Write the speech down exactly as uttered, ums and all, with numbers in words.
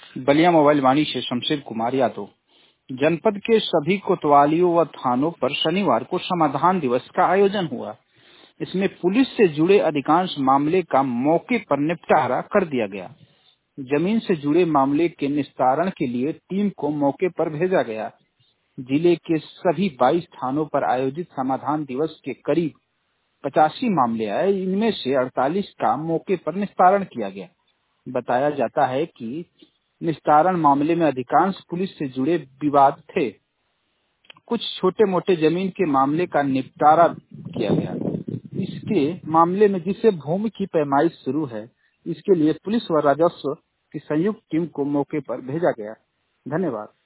Ballia mobile वाणी से शमशेर कुमार यादव। जनपद के सभी कोतवालियों व थानों पर शनिवार को समाधान दिवस का आयोजन हुआ। इसमें पुलिस से जुड़े अधिकांश मामले का मौके पर निपटारा कर दिया गया। जमीन से जुड़े मामले के निस्तारण के लिए टीम को मौके पर भेजा गया। जिले के सभी बाईस थानों पर आयोजित समाधान दिवस के करीब पचासी मामले आए। इनमें से अड़तालीस का मौके पर निस्तारण किया गया। बताया जाता है कि निस्तारण मामले में अधिकांश पुलिस से जुड़े विवाद थे। कुछ छोटे मोटे जमीन के मामले का निपटारा किया गया। इसके मामले में जिसे भूमि की पैमाइश शुरू है, इसके लिए पुलिस व राजस्व की संयुक्त टीम को मौके पर भेजा गया। धन्यवाद।